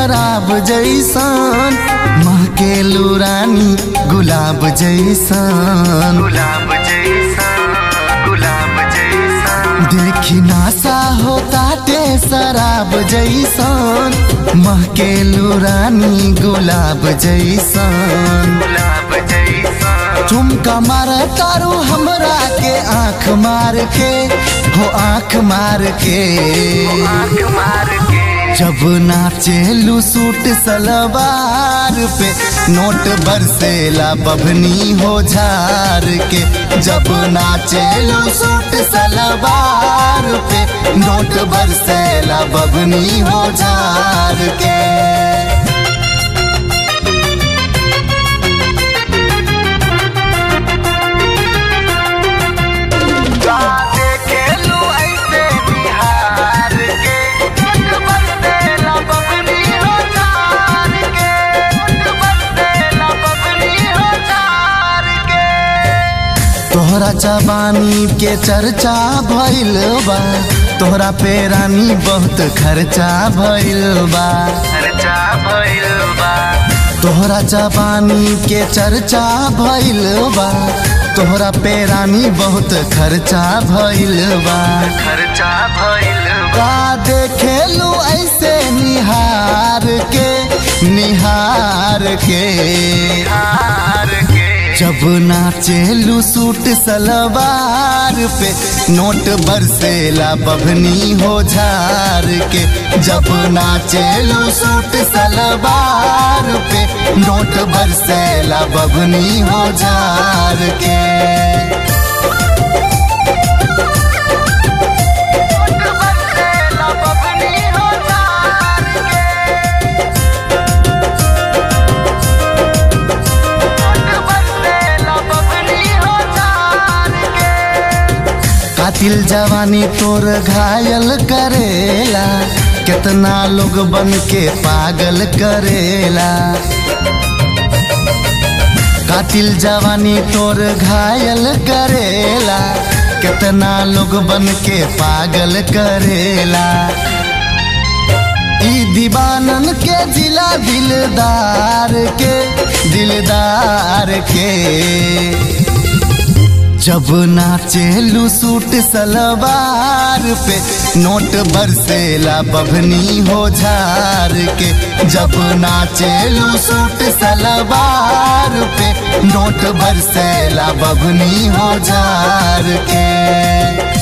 शराब जैसन, महकेलू रानी गुलाब जैसन, गुलाब जैसन, गुलाब जैसन। देखी नासा होता टे शराब जैसन, महकेलू रानी गुलाब जैसन, गुलाब जैसन। झुमका मार तारू हमरा के आँख मार के, हो आँख मार के, आँख मार के। जब नाचेलू सूट सलवार पे, नोट बरसेला बभनी हो झार के। जब नाचेलू सूट सलवार पे, नोट बरसेला बभनी हो झार के। तोहरा जवानी के चर्चा भइल बा, तोहरा पे रानी बहुत खर्चा भइल बा, खर्चा भइल बा। तोहरा जवानी के चर्चा भइल बा, तोहरा पे रानी बहुत खर्चा भइल बा, खर्चा भइल बा। देखेलू ऐसे निहार के, निहार के, निहार के। जब नाचेलू सूट सलवार पे, नोट बरसेला बभनी हो झार के। जब नाचेलू सूट सलवार पे, नोट बरसेला बभनी हो झार के। कातिल जवानी तोर घायल करेला, कितना लोग बन के पागल करेला। कातिल जवानी तोर घायल करेला, कितना लोग बन के पागल करेला। ई दीवानन के जिला दिलदार के, दिलदार के। जब नाचेलू सूट सलवार पे, नोट बरसेला बभनी हो झार के। जब नाचेलू सूट सलवार पे, नोट बरसेला बभनी हो झार के।